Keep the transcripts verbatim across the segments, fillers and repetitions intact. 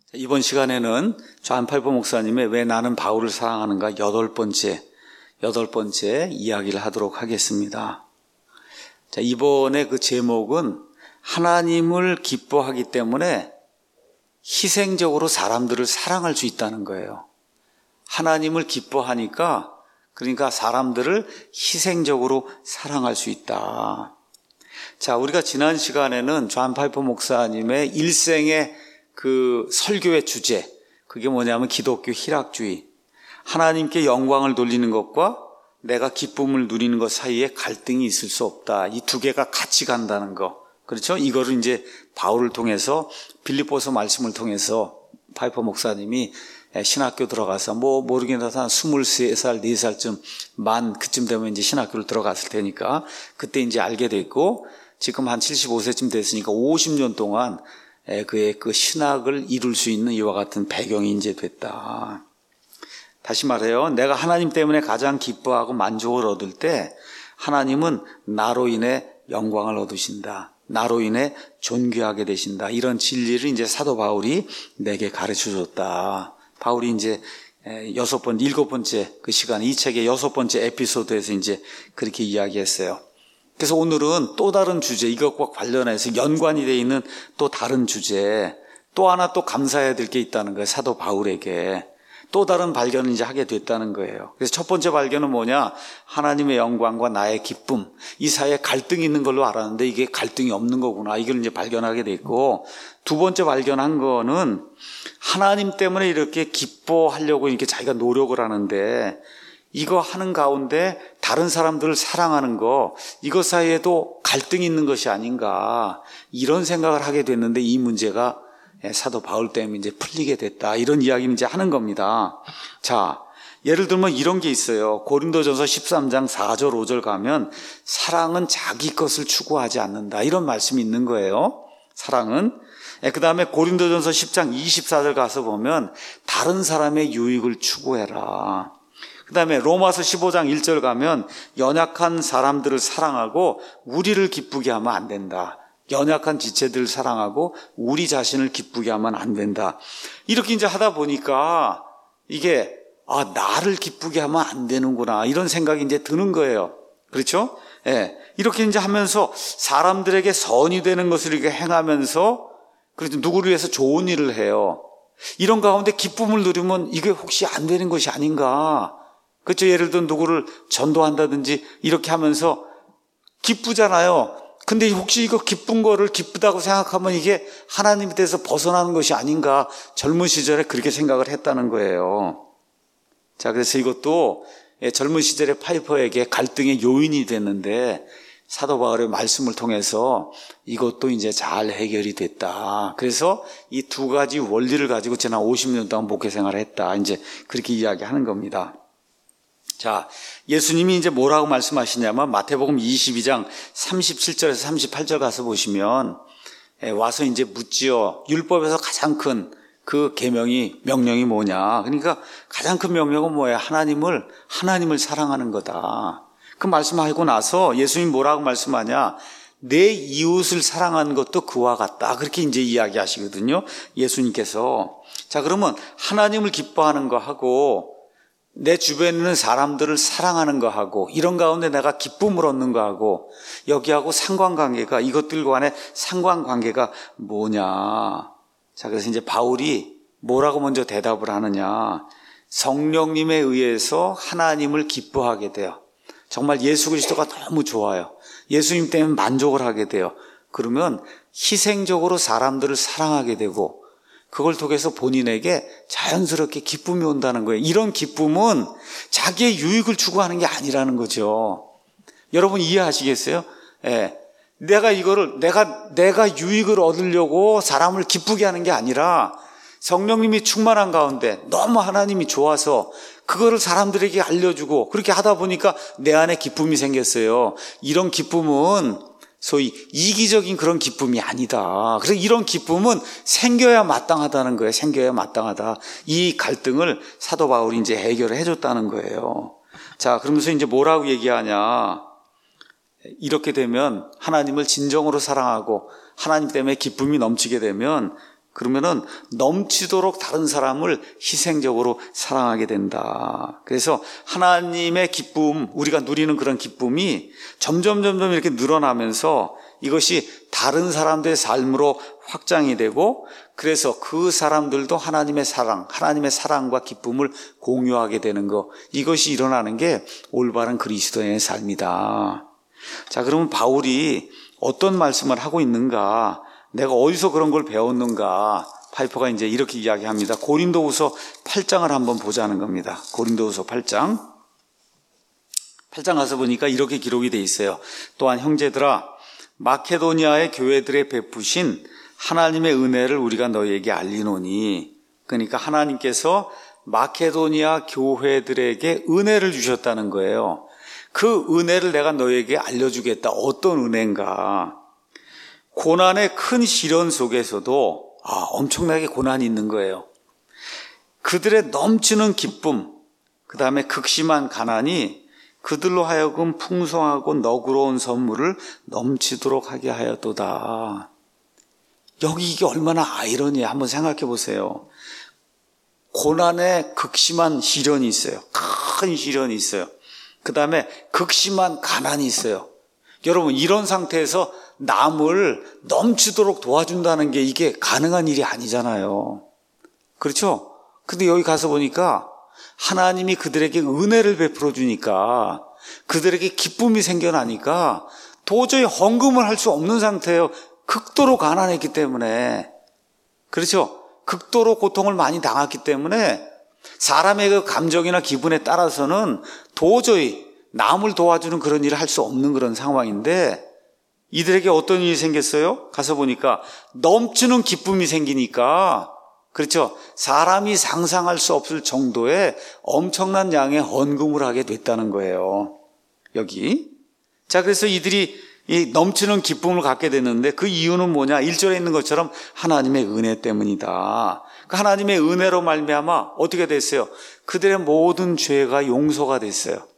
이번 시간에는 좌안팔보 목사님의 왜 나는 바울을 사랑하는가 여덟 번째, 여덟 번째 이야기를 하도록 하겠습니다. 자, 이번에 그 제목은 하나님을 기뻐하기 때문에 희생적으로 사람들을 사랑할 수 있다는 거예요. 하나님을 기뻐하니까 그러니까 사람들을 희생적으로 사랑할 수 있다. 자, 우리가 지난 시간에는 좌안팔보 목사님의 일생의 그 설교의 주제, 그게 뭐냐면 기독교 희락주의, 하나님께 영광을 돌리는 것과 내가 기쁨을 누리는 것 사이에 갈등이 있을 수 없다. 이 두 개가 같이 간다는 거. 그렇죠? 이거를 이제 바울을 통해서 빌립보서 말씀을 통해서 파이퍼 목사님이 신학교 들어가서 뭐 모르겠는데 한 스물세 살, 네 살쯤 만 그쯤 되면 이제 신학교를 들어갔을 테니까 그때 이제 알게 됐고 지금 한 칠십오 세쯤 됐으니까 오십 년 동안 그의 그 신학을 이룰 수 있는 이와 같은 배경이 이제 됐다. 다시 말해요. 내가 하나님 때문에 가장 기뻐하고 만족을 얻을 때 하나님은 나로 인해 영광을 얻으신다. 나로 인해 존귀하게 되신다. 이런 진리를 이제 사도 바울이 내게 가르쳐 줬다. 바울이 이제 여섯 번, 일곱 번째 그 시간, 이 책의 여섯 번째 에피소드에서 이제 그렇게 이야기했어요. 그래서 오늘은 또 다른 주제, 이것과 관련해서 연관이 되어 있는 또 다른 주제, 또 하나 또 감사해야 될 게 있다는 거예요. 사도 바울에게. 또 다른 발견을 이제 하게 됐다는 거예요. 그래서 첫 번째 발견은 뭐냐? 하나님의 영광과 나의 기쁨. 이 사이에 갈등이 있는 걸로 알았는데 이게 갈등이 없는 거구나. 이걸 이제 발견하게 됐고, 두 번째 발견한 거는 하나님 때문에 이렇게 기뻐하려고 이렇게 자기가 노력을 하는데 이거 하는 가운데 다른 사람들을 사랑하는 거, 이것 사이에도 갈등이 있는 것이 아닌가, 이런 생각을 하게 됐는데 이 문제가 사도 바울 때문에 이제 풀리게 됐다. 이런 이야기를 이제 하는 겁니다. 자, 예를 들면 이런 게 있어요. 고린도전서 십삼 장 사 절 오 절 가면 사랑은 자기 것을 추구하지 않는다. 이런 말씀이 있는 거예요. 사랑은. 그 다음에 고린도전서 십 장 이십사 절 가서 보면 다른 사람의 유익을 추구해라. 그 다음에 로마서 십오 장 일 절 가면 연약한 사람들을 사랑하고 우리를 기쁘게 하면 안 된다. 연약한 지체들을 사랑하고 우리 자신을 기쁘게 하면 안 된다. 이렇게 이제 하다 보니까 이게 아 나를 기쁘게 하면 안 되는구나 이런 생각이 이제 드는 거예요. 그렇죠? 예. 이렇게 이제 하면서 사람들에게 선이 되는 것을 이렇게 행하면서 그래도 누구를 위해서 좋은 일을 해요. 이런 가운데 기쁨을 누리면 이게 혹시 안 되는 것이 아닌가? 그렇죠? 예를 들어 누구를 전도한다든지 이렇게 하면서 기쁘잖아요. 근데 혹시 이거 기쁜 거를 기쁘다고 생각하면 이게 하나님에 대해서 벗어나는 것이 아닌가? 젊은 시절에 그렇게 생각을 했다는 거예요. 자, 그래서 이것도 젊은 시절에 파이퍼에게 갈등의 요인이 됐는데 사도 바울의 말씀을 통해서 이것도 이제 잘 해결이 됐다. 그래서 이 두 가지 원리를 가지고 지난 오십 년 동안 목회 생활을 했다. 이제 그렇게 이야기하는 겁니다. 자, 예수님이 이제 뭐라고 말씀하시냐면 마태복음 이십이 장 삼십칠 절에서 삼십팔 절 가서 보시면 와서 이제 묻지요. 율법에서 가장 큰 그 계명이 명령이 뭐냐? 그러니까 가장 큰 명령은 뭐예요? 하나님을 하나님을 사랑하는 거다. 그 말씀하고 나서 예수님 뭐라고 말씀하냐? 내 이웃을 사랑하는 것도 그와 같다. 그렇게 이제 이야기하시거든요. 예수님께서. 자, 그러면 하나님을 기뻐하는 거 하고 내 주변에 있는 사람들을 사랑하는 거 하고 이런 가운데 내가 기쁨을 얻는 거 하고 여기하고 상관관계가 이것들 간의 상관관계가 뭐냐. 자, 그래서 이제 바울이 뭐라고 먼저 대답을 하느냐. 성령님에 의해서 하나님을 기뻐하게 돼요. 정말 예수 그리스도가 너무 좋아요. 예수님 때문에 만족을 하게 돼요. 그러면 희생적으로 사람들을 사랑하게 되고 그걸 통해서 본인에게 자연스럽게 기쁨이 온다는 거예요. 이런 기쁨은 자기의 유익을 추구하는 게 아니라는 거죠. 여러분 이해하시겠어요? 예. 내가 이거를 내가 내가 유익을 얻으려고 사람을 기쁘게 하는 게 아니라 성령님이 충만한 가운데 너무 하나님이 좋아서 그거를 사람들에게 알려주고 그렇게 하다 보니까 내 안에 기쁨이 생겼어요. 이런 기쁨은 소위 이기적인 그런 기쁨이 아니다. 그래서 이런 기쁨은 생겨야 마땅하다는 거예요. 생겨야 마땅하다. 이 갈등을 사도 바울이 이제 해결을 해줬다는 거예요. 자, 그러면서 이제 뭐라고 얘기하냐. 이렇게 되면 하나님을 진정으로 사랑하고 하나님 때문에 기쁨이 넘치게 되면 그러면은 넘치도록 다른 사람을 희생적으로 사랑하게 된다. 그래서 하나님의 기쁨, 우리가 누리는 그런 기쁨이 점점 점점 이렇게 늘어나면서 이것이 다른 사람들의 삶으로 확장이 되고, 그래서 그 사람들도 하나님의 사랑, 하나님의 사랑과 기쁨을 공유하게 되는 것, 이것이 일어나는 게 올바른 그리스도인의 삶이다. 자, 그러면 바울이 어떤 말씀을 하고 있는가, 내가 어디서 그런 걸 배웠는가, 파이퍼가 이제 이렇게 이야기합니다. 고린도후서 팔 장을 한번 보자는 겁니다. 고린도후서 팔 장. 팔 장 가서 보니까 이렇게 기록이 돼 있어요. 또한 형제들아, 마케도니아의 교회들에 베푸신 하나님의 은혜를 우리가 너희에게 알리노니, 그러니까 하나님께서 마케도니아 교회들에게 은혜를 주셨다는 거예요. 그 은혜를 내가 너희에게 알려주겠다. 어떤 은혜인가? 고난의 큰 시련 속에서도 아, 엄청나게 고난이 있는 거예요. 그들의 넘치는 기쁨, 그 다음에 극심한 가난이 그들로 하여금 풍성하고 너그러운 선물을 넘치도록 하게 하였도다. 여기 이게 얼마나 아이러니해. 한번 생각해 보세요. 고난의 극심한 시련이 있어요. 큰 시련이 있어요. 그 다음에 극심한 가난이 있어요. 여러분, 이런 상태에서 남을 넘치도록 도와준다는 게 이게 가능한 일이 아니잖아요. 그렇죠? 근데 여기 가서 보니까 하나님이 그들에게 은혜를 베풀어 주니까, 그들에게 기쁨이 생겨나니까 도저히 헌금을 할 수 없는 상태예요. 극도로 가난했기 때문에. 그렇죠? 극도로 고통을 많이 당했기 때문에 사람의 그 감정이나 기분에 따라서는 도저히 남을 도와주는 그런 일을 할 수 없는 그런 상황인데, 이들에게 어떤 일이 생겼어요? 가서 보니까 넘치는 기쁨이 생기니까, 그렇죠? 사람이 상상할 수 없을 정도의 엄청난 양의 헌금을 하게 됐다는 거예요. 여기. 자, 그래서 이들이 이 넘치는 기쁨을 갖게 됐는데, 그 이유는 뭐냐? 일 절에 있는 것처럼 하나님의 은혜 때문이다. 그 하나님의 은혜로 말미암아 어떻게 됐어요? 그들의 모든 죄가 용서가 됐어요.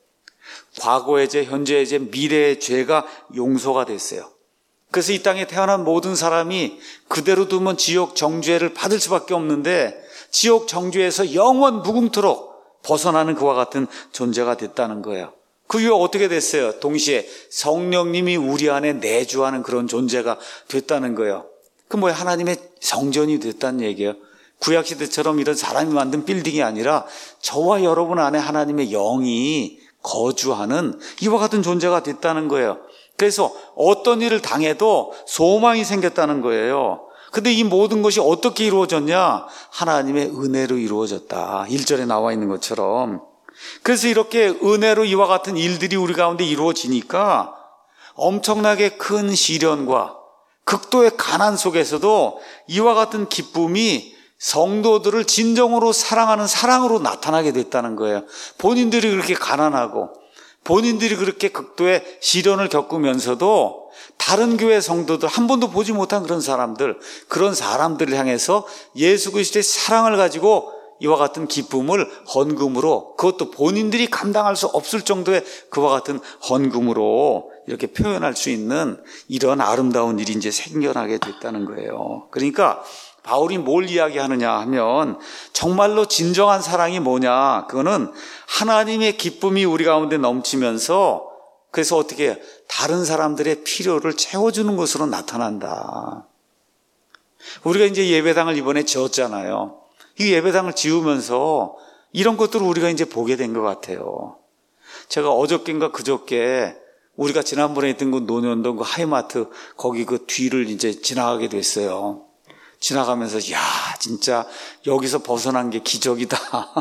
과거의 죄, 현재의 죄, 미래의 죄가 용서가 됐어요. 그래서 이 땅에 태어난 모든 사람이 그대로 두면 지옥 정죄를 받을 수밖에 없는데, 지옥 정죄에서 영원 무궁토록 벗어나는 그와 같은 존재가 됐다는 거예요. 그 이후에 어떻게 됐어요? 동시에 성령님이 우리 안에 내주하는 그런 존재가 됐다는 거예요. 그 뭐야? 하나님의 성전이 됐다는 얘기예요. 구약시대처럼 이런 사람이 만든 빌딩이 아니라 저와 여러분 안에 하나님의 영이 거주하는 이와 같은 존재가 됐다는 거예요. 그래서 어떤 일을 당해도 소망이 생겼다는 거예요. 근데 이 모든 것이 어떻게 이루어졌냐? 하나님의 은혜로 이루어졌다. 일 절에 나와 있는 것처럼. 그래서 이렇게 은혜로 이와 같은 일들이 우리 가운데 이루어지니까 엄청나게 큰 시련과 극도의 가난 속에서도 이와 같은 기쁨이 성도들을 진정으로 사랑하는 사랑으로 나타나게 됐다는 거예요. 본인들이 그렇게 가난하고 본인들이 그렇게 극도의 시련을 겪으면서도 다른 교회 성도들, 한 번도 보지 못한 그런 사람들, 그런 사람들을 향해서 예수 그리스도의 사랑을 가지고 이와 같은 기쁨을 헌금으로, 그것도 본인들이 감당할 수 없을 정도의 그와 같은 헌금으로 이렇게 표현할 수 있는 이런 아름다운 일이 이제 생겨나게 됐다는 거예요. 그러니까 바울이 뭘 이야기하느냐 하면, 정말로 진정한 사랑이 뭐냐, 그거는 하나님의 기쁨이 우리 가운데 넘치면서, 그래서 어떻게 해요? 다른 사람들의 필요를 채워주는 것으로 나타난다. 우리가 이제 예배당을 이번에 지었잖아요. 이 예배당을 지으면서 이런 것들을 우리가 이제 보게 된 것 같아요. 제가 어저께인가 그저께 우리가 지난번에 했던 그 논현동 그 하이마트 거기 그 뒤를 이제 지나가게 됐어요. 지나가면서 야, 진짜 여기서 벗어난 게 기적이다.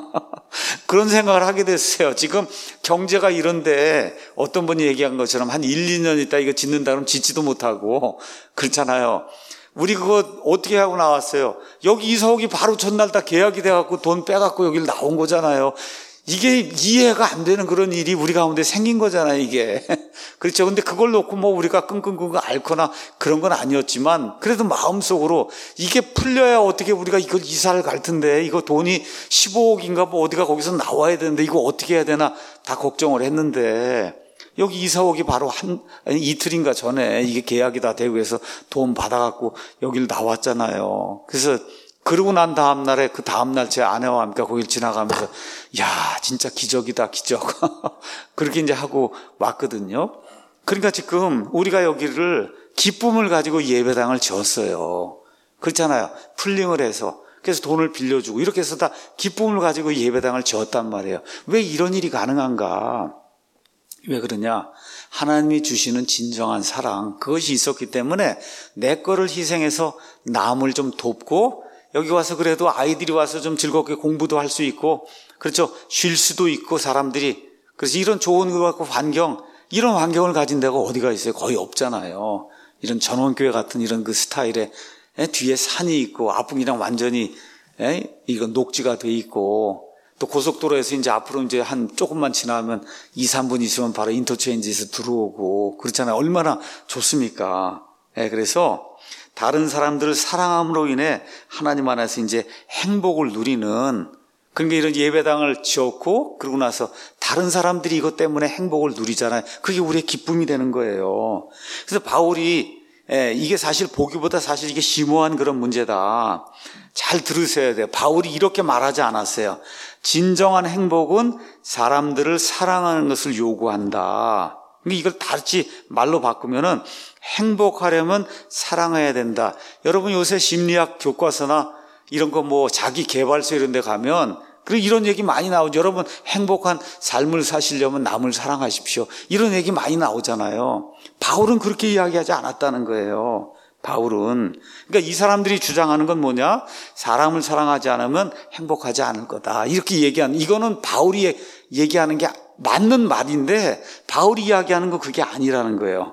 그런 생각을 하게 됐어요. 지금 경제가 이런데 어떤 분이 얘기한 것처럼 한 일, 이 년 있다 이거 짓는다 그러면 짓지도 못하고 그렇잖아요. 우리 그거 어떻게 하고 나왔어요? 여기 이사 오기 바로 전날 다 계약이 돼갖고 돈 빼갖고 여기를 나온 거잖아요. 이게 이해가 안 되는 그런 일이 우리 가운데 생긴 거잖아요, 이게. 그렇죠. 근데 그걸 놓고 뭐 우리가 끙끙끙끙 앓거나 그런 건 아니었지만, 그래도 마음속으로 이게 풀려야 어떻게 우리가 이걸 이사를 갈 텐데, 이거 돈이 십오억인가 뭐 어디가 거기서 나와야 되는데, 이거 어떻게 해야 되나 다 걱정을 했는데, 여기 이사 오기 바로 한, 아니, 이틀인가 전에 이게 계약이 다 되고 해서 돈 받아갖고 여길 나왔잖아요. 그래서 그러고 난 다음날에 그 다음날 제 아내와 함께 거길 지나가면서 야, 진짜 기적이다, 기적. 그렇게 이제 하고 왔거든요. 그러니까 지금 우리가 여기를 기쁨을 가지고 예배당을 지었어요. 그렇잖아요. 풀링을 해서. 그래서 돈을 빌려주고 이렇게 해서 다 기쁨을 가지고 예배당을 지었단 말이에요. 왜 이런 일이 가능한가? 왜 그러냐? 하나님이 주시는 진정한 사랑, 그것이 있었기 때문에 내 거를 희생해서 남을 좀 돕고 여기 와서 그래도 아이들이 와서 좀 즐겁게 공부도 할 수 있고, 그렇죠? 쉴 수도 있고 사람들이. 그래서 이런 좋은 것 같고 환경, 이런 환경을 가진 데가 어디가 있어요? 거의 없잖아요. 이런 전원교회 같은 이런 그 스타일에 뒤에 산이 있고 앞은 완전히 이건 녹지가 돼 있고, 또 고속도로에서 이제 앞으로 이제 한 조금만 지나면 이, 삼 분 있으면 바로 인터체인지에서 들어오고 그렇잖아요. 얼마나 좋습니까? 예, 그래서 다른 사람들을 사랑함으로 인해 하나님 안에서 이제 행복을 누리는, 그러니까 이런 예배당을 지었고 그러고 나서 다른 사람들이 이것 때문에 행복을 누리잖아요. 그게 우리의 기쁨이 되는 거예요. 그래서 바울이 예, 이게 사실 보기보다 사실 이게 심오한 그런 문제다. 잘 들으셔야 돼요. 바울이 이렇게 말하지 않았어요. 진정한 행복은 사람들을 사랑하는 것을 요구한다. 이걸 다시 말로 바꾸면은 행복하려면 사랑해야 된다. 여러분 요새 심리학 교과서나 이런 거 뭐 자기 개발서 이런 데 가면 그리고 이런 얘기 많이 나오죠. 여러분 행복한 삶을 사시려면 남을 사랑하십시오. 이런 얘기 많이 나오잖아요. 바울은 그렇게 이야기하지 않았다는 거예요. 바울은. 그러니까 이 사람들이 주장하는 건 뭐냐? 사람을 사랑하지 않으면 행복하지 않을 거다. 이렇게 얘기하는, 이거는 바울이 얘기하는 게 맞는 말인데 바울이 이야기하는 건 그게 아니라는 거예요.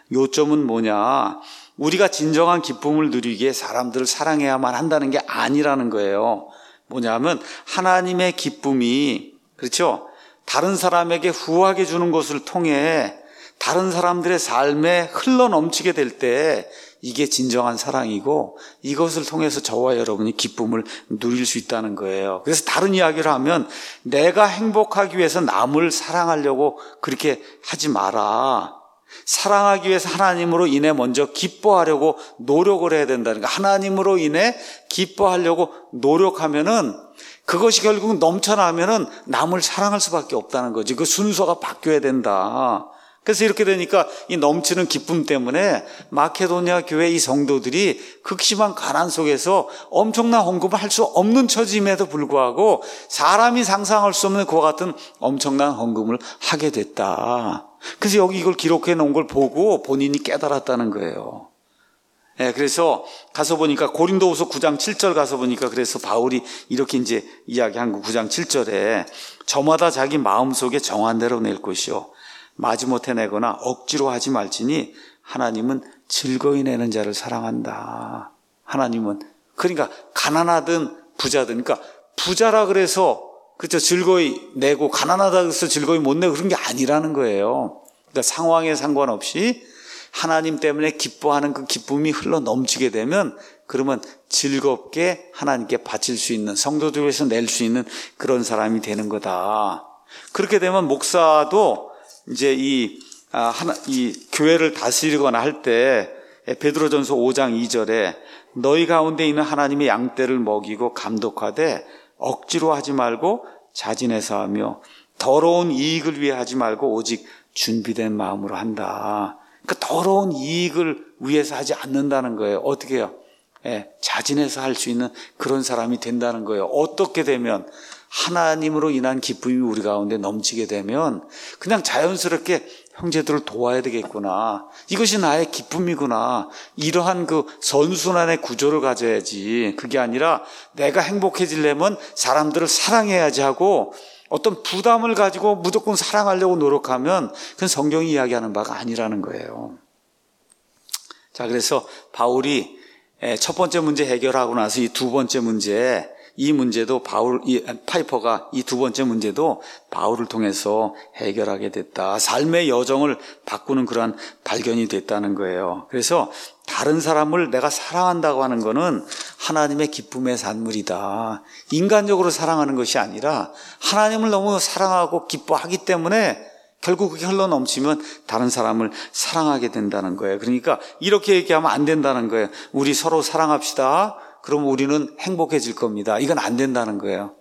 요점은 뭐냐? 우리가 진정한 기쁨을 누리기에 사람들을 사랑해야만 한다는 게 아니라는 거예요. 뭐냐면 하나님의 기쁨이, 그렇죠? 다른 사람에게 후하게 주는 것을 통해 다른 사람들의 삶에 흘러넘치게 될 때 이게 진정한 사랑이고 이것을 통해서 저와 여러분이 기쁨을 누릴 수 있다는 거예요. 그래서 다른 이야기를 하면 내가 행복하기 위해서 남을 사랑하려고 그렇게 하지 마라. 사랑하기 위해서 하나님으로 인해 먼저 기뻐하려고 노력을 해야 된다는 거예요. 하나님으로 인해 기뻐하려고 노력하면은 그것이 결국 넘쳐나면은 남을 사랑할 수밖에 없다는 거지. 그 순서가 바뀌어야 된다. 그래서 이렇게 되니까 이 넘치는 기쁨 때문에 마케도니아 교회 이 성도들이 극심한 가난 속에서 엄청난 헌금을 할 수 없는 처짐에도 불구하고 사람이 상상할 수 없는 그와 같은 엄청난 헌금을 하게 됐다. 그래서 여기 이걸 기록해 놓은 걸 보고 본인이 깨달았다는 거예요. 예, 그래서 가서 보니까 고린도후서 구 장 칠 절 가서 보니까 그래서 바울이 이렇게 이제 이야기한 거 구 장 칠 절에 저마다 자기 마음속에 정한 대로 낼 것이요 마지못해 내거나 억지로 하지 말지니 하나님은 즐거이 내는 자를 사랑한다. 하나님은, 그러니까 가난하든 부자든, 그러니까 부자라 그래서 그렇죠, 즐거이 내고 가난하다 그래서 즐거이 못 내고 그런 게 아니라는 거예요. 그러니까 상황에 상관없이 하나님 때문에 기뻐하는 그 기쁨이 흘러 넘치게 되면 그러면 즐겁게 하나님께 바칠 수 있는, 성도들 위해서 낼 수 있는 그런 사람이 되는 거다. 그렇게 되면 목사도 이제 이, 아, 하나, 이 교회를 다스리거나 할 때 베드로전서 오 장 이 절에 너희 가운데 있는 하나님의 양떼를 먹이고 감독하되 억지로 하지 말고 자진해서 하며 더러운 이익을 위해 하지 말고 오직 준비된 마음으로 한다. 그러니까 더러운 이익을 위해서 하지 않는다는 거예요. 어떻게 해요? 예, 자진해서 할 수 있는 그런 사람이 된다는 거예요. 어떻게 되면? 하나님으로 인한 기쁨이 우리 가운데 넘치게 되면 그냥 자연스럽게 형제들을 도와야 되겠구나. 이것이 나의 기쁨이구나. 이러한 그 선순환의 구조를 가져야지. 그게 아니라 내가 행복해지려면 사람들을 사랑해야지 하고 어떤 부담을 가지고 무조건 사랑하려고 노력하면 그건 성경이 이야기하는 바가 아니라는 거예요. 자, 그래서 바울이 첫 번째 문제 해결하고 나서 이 두 번째 문제, 이 문제도 바울, 이 파이퍼가 이 두 번째 문제도 바울을 통해서 해결하게 됐다. 삶의 여정을 바꾸는 그러한 발견이 됐다는 거예요. 그래서 다른 사람을 내가 사랑한다고 하는 거는 하나님의 기쁨의 산물이다. 인간적으로 사랑하는 것이 아니라 하나님을 너무 사랑하고 기뻐하기 때문에 결국 그게 흘러 넘치면 다른 사람을 사랑하게 된다는 거예요. 그러니까 이렇게 얘기하면 안 된다는 거예요. 우리 서로 사랑합시다. 그럼 우리는 행복해질 겁니다. 이건 안 된다는 거예요.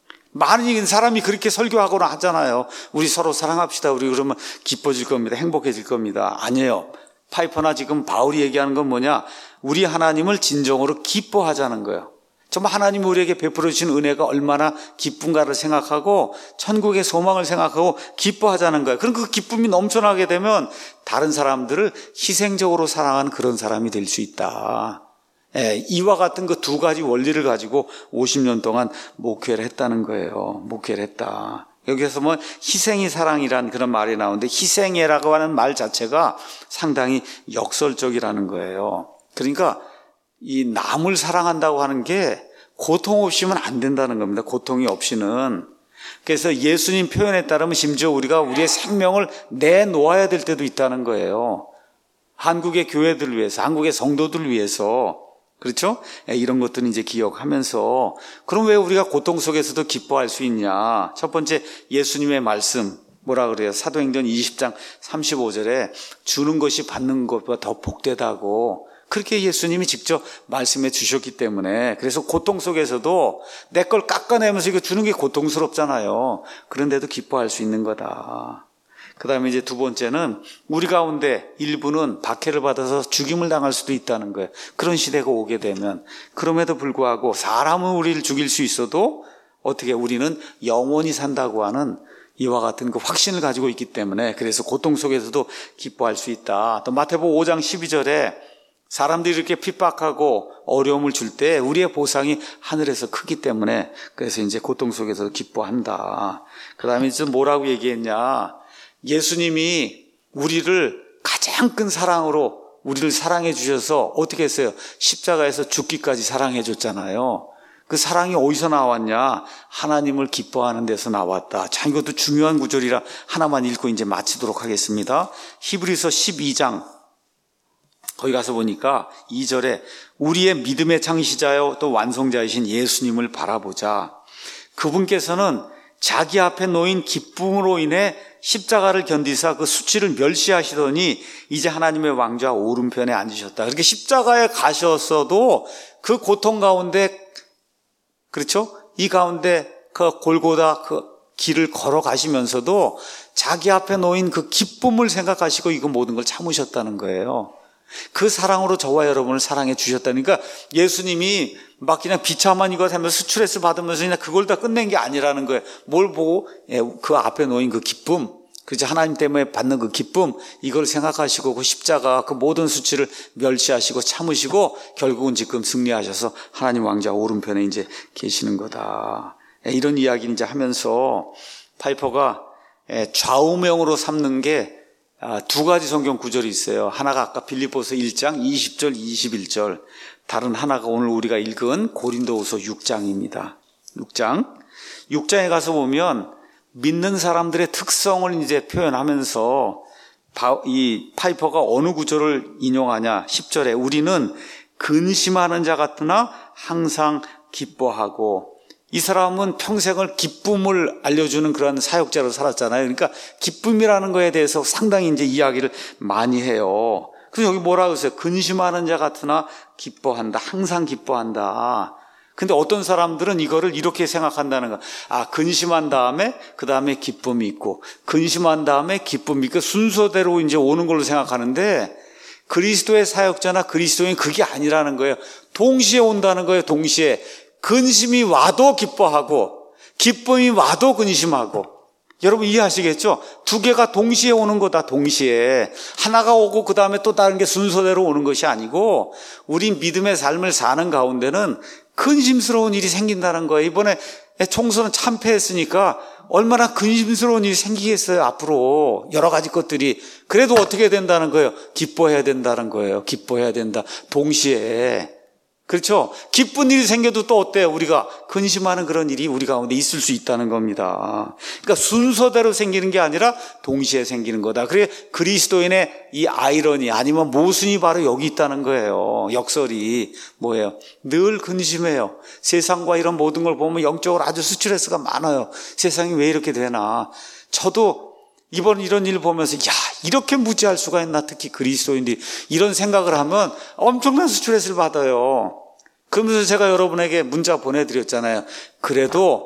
많은 사람이 그렇게 설교하거나 하잖아요. 우리 서로 사랑합시다. 우리 그러면 기뻐질 겁니다. 행복해질 겁니다. 아니에요. 파이퍼나 지금 바울이 얘기하는 건 뭐냐? 우리 하나님을 진정으로 기뻐하자는 거예요. 정말 하나님이 우리에게 베풀어 주신 은혜가 얼마나 기쁜가를 생각하고 천국의 소망을 생각하고 기뻐하자는 거예요. 그럼 그 기쁨이 넘쳐나게 되면 다른 사람들을 희생적으로 사랑하는 그런 사람이 될 수 있다. 예, 이와 같은 그 두 가지 원리를 가지고 오십 년 동안 목회를 했다는 거예요. 목회를 했다. 여기서 뭐 희생이 사랑이란 그런 말이 나오는데 희생이라고 하는 말 자체가 상당히 역설적이라는 거예요. 그러니까 이 남을 사랑한다고 하는 게 고통 없이는 안 된다는 겁니다. 고통이 없이는. 그래서 예수님 표현에 따르면 심지어 우리가 우리의 생명을 내놓아야 될 때도 있다는 거예요. 한국의 교회들을 위해서, 한국의 성도들을 위해서. 그렇죠? 이런 것들은 이제 기억하면서 그럼 왜 우리가 고통 속에서도 기뻐할 수 있냐? 첫 번째 예수님의 말씀 뭐라 그래요? 사도행전 이십 장 삼십오 절에 주는 것이 받는 것보다 더 복되다고 그렇게 예수님이 직접 말씀해 주셨기 때문에 그래서 고통 속에서도 내 걸 깎아내면서 이거 주는 게 고통스럽잖아요. 그런데도 기뻐할 수 있는 거다. 그 다음에 이제 두 번째는 우리 가운데 일부는 박해를 받아서 죽임을 당할 수도 있다는 거예요. 그런 시대가 오게 되면 그럼에도 불구하고 사람은 우리를 죽일 수 있어도 어떻게 우리는 영원히 산다고 하는 이와 같은 그 확신을 가지고 있기 때문에 그래서 고통 속에서도 기뻐할 수 있다. 또 마태복음 오 장 십이 절에 사람들이 이렇게 핍박하고 어려움을 줄 때 우리의 보상이 하늘에서 크기 때문에 그래서 이제 고통 속에서도 기뻐한다. 그 다음에 이제 뭐라고 얘기했냐? 예수님이 우리를 가장 큰 사랑으로 우리를 사랑해 주셔서 어떻게 했어요? 십자가에서 죽기까지 사랑해 줬잖아요. 그 사랑이 어디서 나왔냐? 하나님을 기뻐하는 데서 나왔다. 자, 이것도 중요한 구절이라 하나만 읽고 이제 마치도록 하겠습니다. 히브리서 십이 장 거기 가서 보니까 이 절에 우리의 믿음의 창시자요 또 완성자이신 예수님을 바라보자. 그분께서는 자기 앞에 놓인 기쁨으로 인해 십자가를 견디사 그 수치를 멸시하시더니 이제 하나님의 왕좌 오른편에 앉으셨다. 그렇게 십자가에 가셨어도 그 고통 가운데 그렇죠? 이 가운데 그 골고다 그 길을 걸어가시면서도 자기 앞에 놓인 그 기쁨을 생각하시고 이거 모든 걸 참으셨다는 거예요. 그 사랑으로 저와 여러분을 사랑해 주셨다니까 예수님이 막 그냥 비참한 이거 하면서 스트레스 받으면서 그냥 그걸 다 끝낸 게 아니라는 거예요. 뭘 보고 그 앞에 놓인 그 기쁨, 그죠? 하나님 때문에 받는 그 기쁨 이걸 생각하시고 그 십자가 그 모든 수치를 멸시하시고 참으시고 결국은 지금 승리하셔서 하나님 왕자 오른편에 이제 계시는 거다. 이런 이야기를 이제 하면서 파이퍼가 좌우명으로 삼는 게 두 가지 성경 구절이 있어요. 하나가 아까 빌립보서 일 장 이십 절 이십일 절, 다른 하나가 오늘 우리가 읽은 고린도후서 육 장입니다. 육 장. 육 장에 가서 보면 믿는 사람들의 특성을 이제 표현하면서 이 파이퍼가 어느 구절을 인용하냐? 십 절에 우리는 근심하는 자 같으나 항상 기뻐하고 이 사람은 평생을 기쁨을 알려주는 그런 사역자로 살았잖아요. 그러니까 기쁨이라는 거에 대해서 상당히 이제 이야기를 많이 해요. 그래서 여기 뭐라고 했어요? 근심하는 자 같으나 기뻐한다. 항상 기뻐한다. 근데 어떤 사람들은 이거를 이렇게 생각한다는 거야. 아, 근심한 다음에 그 다음에 기쁨이 있고 근심한 다음에 기쁨이 있고 순서대로 이제 오는 걸로 생각하는데 그리스도의 사역자나 그리스도인 그게 아니라는 거예요. 동시에 온다는 거예요. 동시에. 근심이 와도 기뻐하고 기쁨이 와도 근심하고 여러분 이해하시겠죠? 두 개가 동시에 오는 거다. 동시에 하나가 오고 그 다음에 또 다른 게 순서대로 오는 것이 아니고 우리 믿음의 삶을 사는 가운데는 근심스러운 일이 생긴다는 거예요. 이번에 총선은 참패했으니까 얼마나 근심스러운 일이 생기겠어요. 앞으로 여러 가지 것들이. 그래도 어떻게 된다는 거예요? 기뻐해야 된다는 거예요. 기뻐해야 된다. 동시에. 그렇죠? 기쁜 일이 생겨도 또 어때요? 우리가 근심하는 그런 일이 우리 가운데 있을 수 있다는 겁니다. 그러니까 순서대로 생기는 게 아니라 동시에 생기는 거다. 그래 그리스도인의 이 아이러니 아니면 모순이 바로 여기 있다는 거예요. 역설이 뭐예요? 늘 근심해요. 세상과 이런 모든 걸 보면 영적으로 아주 스트레스가 많아요. 세상이 왜 이렇게 되나? 저도 이번 이런 일 보면서 야, 이렇게 무지할 수가 있나, 특히 그리스도인들이 이런 생각을 하면 엄청난 스트레스를 받아요. 그러면서 제가 여러분에게 문자 보내드렸잖아요. 그래도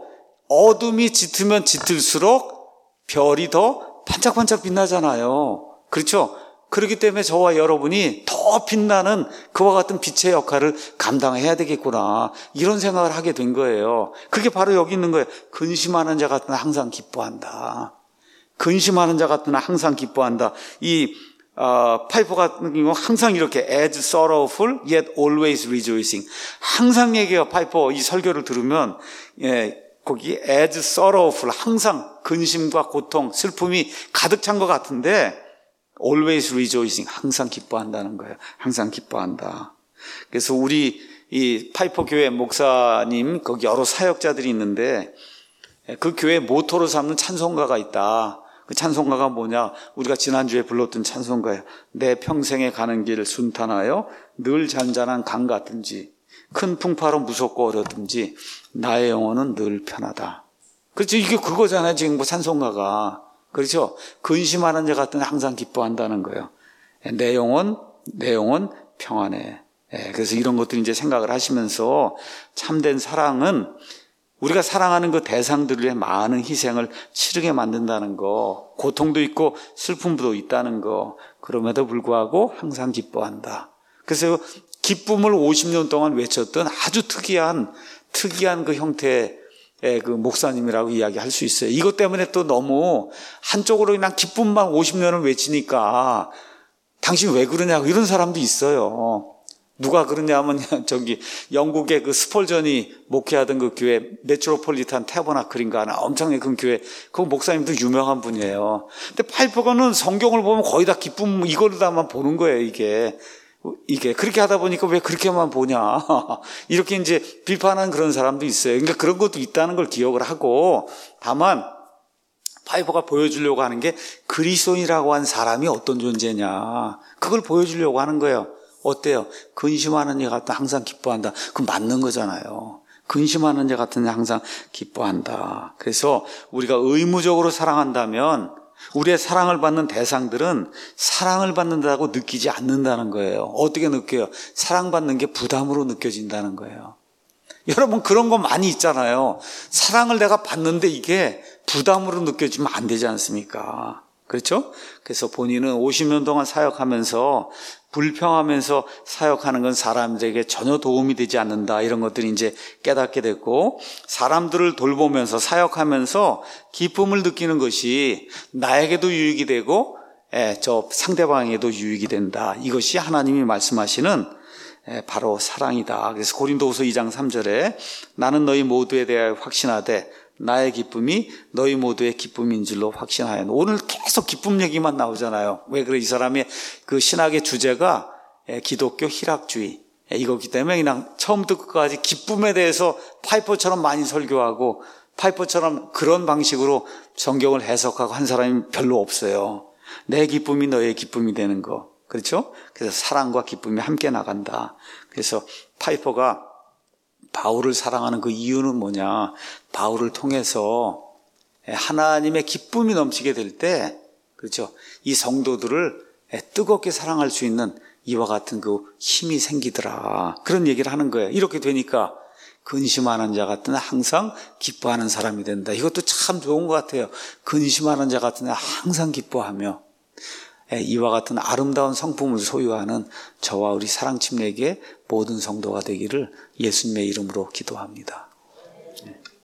어둠이 짙으면 짙을수록 별이 더 반짝반짝 빛나잖아요. 그렇죠? 그렇기 때문에 저와 여러분이 더 빛나는 그와 같은 빛의 역할을 감당해야 되겠구나, 이런 생각을 하게 된 거예요. 그게 바로 여기 있는 거예요. 근심하는 자 같으나 항상 기뻐한다. 근심하는 자 같으나 항상 기뻐한다. 이 어, 파이퍼 같은 경우 항상 이렇게 as sorrowful yet always rejoicing, 항상 얘기해요. 파이퍼 이 설교를 들으면 예, 거기 as sorrowful, 항상 근심과 고통, 슬픔이 가득 찬 것 같은데 always rejoicing, 항상 기뻐한다는 거예요. 항상 기뻐한다. 그래서 우리 이 파이퍼 교회 목사님 거기 여러 사역자들이 있는데 그 교회 모토로 삼는 찬송가가 있다. 그 찬송가가 뭐냐? 우리가 지난주에 불렀던 찬송가예요. 내 평생에 가는 길 순탄하여 늘 잔잔한 강 같은지, 큰 풍파로 무섭고 어렵든지 나의 영혼은 늘 편하다. 그렇죠? 이게 그거잖아요. 지금 뭐 찬송가가. 그렇죠? 근심하는 자 같은 항상 기뻐한다는 거예요. 내 영혼, 내 영혼 평안해. 그래서 이런 것들 이제 생각을 하시면서 참된 사랑은 우리가 사랑하는 그 대상들을 위해 많은 희생을 치르게 만든다는 거, 고통도 있고 슬픔도 있다는 거, 그럼에도 불구하고 항상 기뻐한다. 그래서 기쁨을 오십 년 동안 외쳤던 아주 특이한 특이한 그 형태의 그 목사님이라고 이야기할 수 있어요. 이것 때문에 또 너무 한쪽으로 그냥 기쁨만 오십 년을 외치니까 당신 왜 그러냐고 이런 사람도 있어요. 누가 그러냐면 저기 영국의 그 스펄전이 목회하던 그 교회 메트로폴리탄 태버나클인가 하나 엄청나게 큰 교회, 그 목사님도 유명한 분이에요. 근데 파이퍼가는 성경을 보면 거의 다 기쁨 이걸로다만 보는 거예요. 이게 이게 그렇게 하다 보니까 왜 그렇게만 보냐 이렇게 이제 비판하는 그런 사람도 있어요. 그러니까 그런 것도 있다는 걸 기억을 하고, 다만 파이퍼가 보여주려고 하는 게 그리스도인이라고 한 사람이 어떤 존재냐, 그걸 보여주려고 하는 거예요. 어때요? 근심하는 자 같은 항상 기뻐한다. 그건 맞는 거잖아요. 근심하는 자 같은 항상 기뻐한다. 그래서 우리가 의무적으로 사랑한다면 우리의 사랑을 받는 대상들은 사랑을 받는다고 느끼지 않는다는 거예요. 어떻게 느껴요? 사랑받는 게 부담으로 느껴진다는 거예요. 여러분 그런 거 많이 있잖아요. 사랑을 내가 받는데 이게 부담으로 느껴지면 안 되지 않습니까? 그렇죠? 그래서 본인은 오십 년 동안 사역하면서 불평하면서 사역하는 건 사람들에게 전혀 도움이 되지 않는다, 이런 것들이 이제 깨닫게 됐고, 사람들을 돌보면서 사역하면서 기쁨을 느끼는 것이 나에게도 유익이 되고 예, 저 상대방에게도 유익이 된다. 이것이 하나님이 말씀하시는 예, 바로 사랑이다. 그래서 고린도후서 이 장 삼 절에 나는 너희 모두에 대하여 확신하되 나의 기쁨이 너희 모두의 기쁨인 줄로 확신하여. 오늘 계속 기쁨 얘기만 나오잖아요. 왜 그래? 이 사람의 그 신학의 주제가 기독교 희락주의 이거기 때문에 그냥 처음부터 끝까지 기쁨에 대해서 파이퍼처럼 많이 설교하고 파이퍼처럼 그런 방식으로 성경을 해석하고 한 사람이 별로 없어요. 내 기쁨이 너의 기쁨이 되는 거. 그렇죠? 그래서 사랑과 기쁨이 함께 나간다. 그래서 파이퍼가 바울을 사랑하는 그 이유는 뭐냐? 바울을 통해서 하나님의 기쁨이 넘치게 될 때, 그렇죠? 이 성도들을 뜨겁게 사랑할 수 있는 이와 같은 그 힘이 생기더라. 그런 얘기를 하는 거예요. 이렇게 되니까 근심하는 자 같은 항상 기뻐하는 사람이 된다. 이것도 참 좋은 것 같아요. 근심하는 자 같은 항상 기뻐하며 이와 같은 아름다운 성품을 소유하는 저와 우리 사랑침례교회 모든 성도가 되기를 예수님의 이름으로 기도합니다.